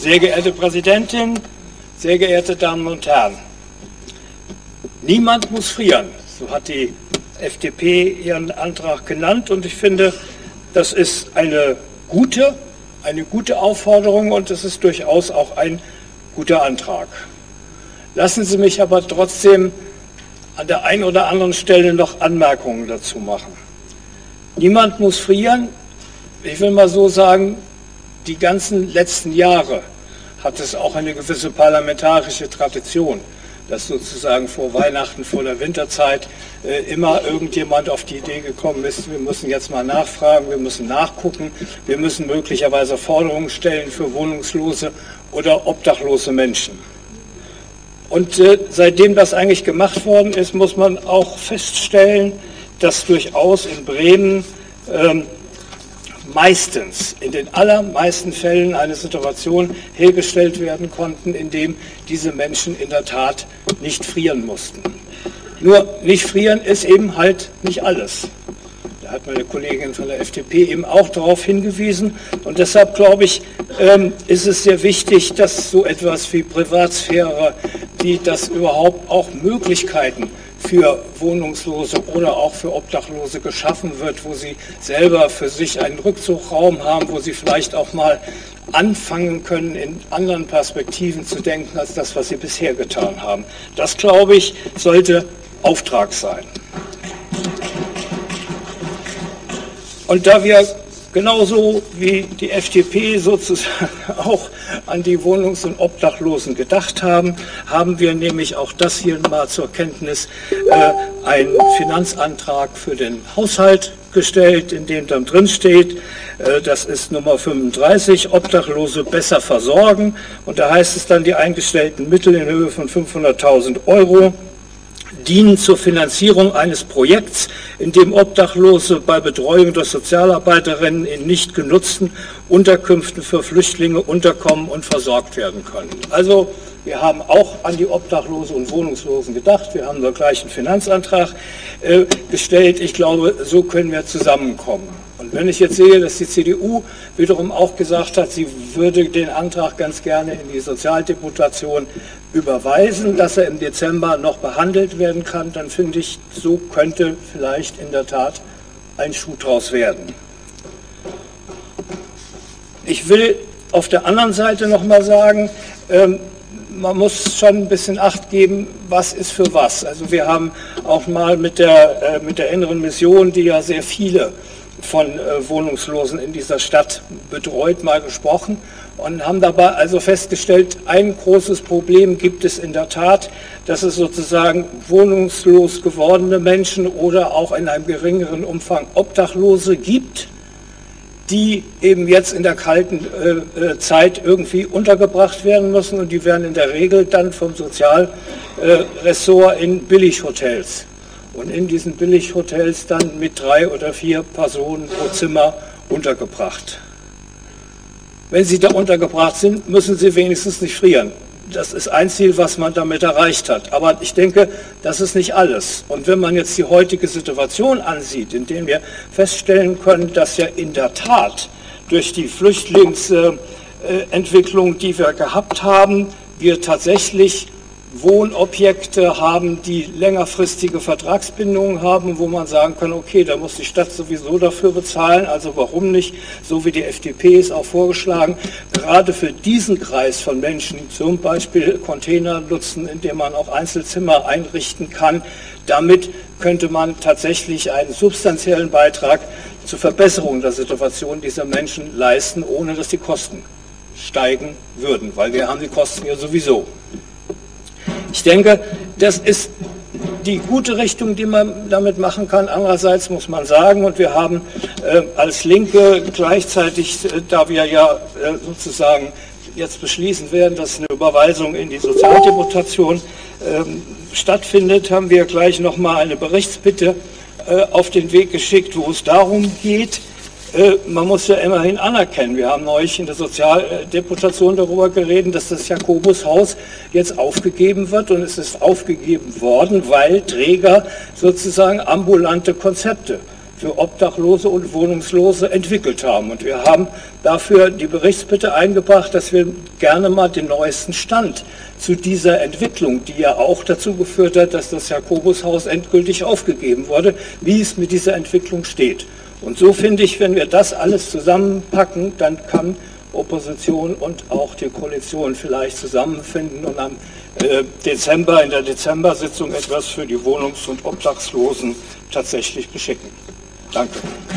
Sehr geehrte Präsidentin, sehr geehrte Damen und Herren, niemand muss frieren, so hat die FDP ihren Antrag genannt, und ich finde, das ist eine gute Aufforderung und es ist durchaus auch ein guter Antrag. Lassen Sie mich aber trotzdem an der einen oder anderen Stelle noch Anmerkungen dazu machen. Niemand muss frieren. Ich will mal so sagen, die ganzen letzten Jahre hat es auch eine gewisse parlamentarische Tradition, dass sozusagen vor Weihnachten, vor der Winterzeit immer irgendjemand auf die Idee gekommen ist, wir müssen jetzt mal nachfragen, wir müssen nachgucken, wir müssen möglicherweise Forderungen stellen für wohnungslose oder obdachlose Menschen. Und seitdem das eigentlich gemacht worden ist, muss man auch feststellen, dass durchaus in Bremen meistens, in den allermeisten Fällen eine Situation hergestellt werden konnten, in dem diese Menschen in der Tat nicht frieren mussten. Nur nicht frieren ist eben halt nicht alles. Da hat meine Kollegin von der FDP eben auch darauf hingewiesen. Und deshalb glaube ich, ist es sehr wichtig, dass so etwas wie Privatsphäre, dass überhaupt auch Möglichkeiten für Wohnungslose oder auch für Obdachlose geschaffen wird, wo sie selber für sich einen Rückzugsraum haben, wo sie vielleicht auch mal anfangen können, in anderen Perspektiven zu denken, als das, was sie bisher getan haben. Das, glaube ich, sollte Auftrag sein. Und da wir genauso wie die FDP sozusagen auch an die Wohnungs- und Obdachlosen gedacht haben, haben wir nämlich auch das hier mal zur Kenntnis, einen Finanzantrag für den Haushalt gestellt, in dem dann drin steht, das ist Nummer 35, Obdachlose besser versorgen. Und da heißt es dann, die eingestellten Mittel in Höhe von 500.000 Euro dienen zur Finanzierung eines Projekts, in dem Obdachlose bei Betreuung durch Sozialarbeiterinnen in nicht genutzten Unterkünften für Flüchtlinge unterkommen und versorgt werden können. Also wir haben auch an die Obdachlose und Wohnungslosen gedacht. Wir haben da gleich einen Finanzantrag gestellt. Ich glaube, so können wir zusammenkommen. Und wenn ich jetzt sehe, dass die CDU wiederum auch gesagt hat, sie würde den Antrag ganz gerne in die Sozialdeputation überweisen, dass er im Dezember noch behandelt werden kann, dann finde ich, so könnte vielleicht in der Tat ein Schuh draus werden. Ich will auf der anderen Seite noch mal sagen, man muss schon ein bisschen Acht geben, was ist für was. Also wir haben auch mal mit der inneren Mission, die ja sehr viele von Wohnungslosen in dieser Stadt betreut, mal gesprochen und haben dabei also festgestellt, ein großes Problem gibt es in der Tat, dass es sozusagen wohnungslos gewordene Menschen oder auch in einem geringeren Umfang Obdachlose gibt, die eben jetzt in der kalten Zeit irgendwie untergebracht werden müssen, und die werden in der Regel dann vom Sozialressort in Billighotels und in diesen Billighotels dann mit 3 oder 4 Personen pro Zimmer untergebracht. Wenn sie da untergebracht sind, müssen sie wenigstens nicht frieren. Das ist ein Ziel, was man damit erreicht hat. Aber ich denke, das ist nicht alles. Und wenn man jetzt die heutige Situation ansieht, in der wir feststellen können, dass ja in der Tat durch die Flüchtlingsentwicklung, die wir gehabt haben, wir tatsächlich Wohnobjekte haben, die längerfristige Vertragsbindungen haben, wo man sagen kann, okay, da muss die Stadt sowieso dafür bezahlen, also warum nicht, so wie die FDP es auch vorgeschlagen, gerade für diesen Kreis von Menschen zum Beispiel Container nutzen, in dem man auch Einzelzimmer einrichten kann. Damit könnte man tatsächlich einen substanziellen Beitrag zur Verbesserung der Situation dieser Menschen leisten, ohne dass die Kosten steigen würden, weil wir haben die Kosten ja sowieso. Ich denke, das ist die gute Richtung, die man damit machen kann. Andererseits muss man sagen, und wir haben als Linke gleichzeitig, da wir ja sozusagen jetzt beschließen werden, dass eine Überweisung in die Sozialdeputation stattfindet, haben wir gleich nochmal eine Berichtsbitte auf den Weg geschickt, wo es darum geht, man muss ja immerhin anerkennen, wir haben neulich in der Sozialdeputation darüber geredet, dass das Jakobushaus jetzt aufgegeben wird, und es ist aufgegeben worden, weil Träger sozusagen ambulante Konzepte für Obdachlose und Wohnungslose entwickelt haben. Und wir haben dafür die Berichtsbitte eingebracht, dass wir gerne mal den neuesten Stand zu dieser Entwicklung, die ja auch dazu geführt hat, dass das Jakobushaus endgültig aufgegeben wurde, wie es mit dieser Entwicklung steht. Und so finde ich, wenn wir das alles zusammenpacken, dann kann Opposition und auch die Koalition vielleicht zusammenfinden und am Dezember, in der Dezember-Sitzung etwas für die Wohnungs- und Obdachlosen tatsächlich beschicken. Danke.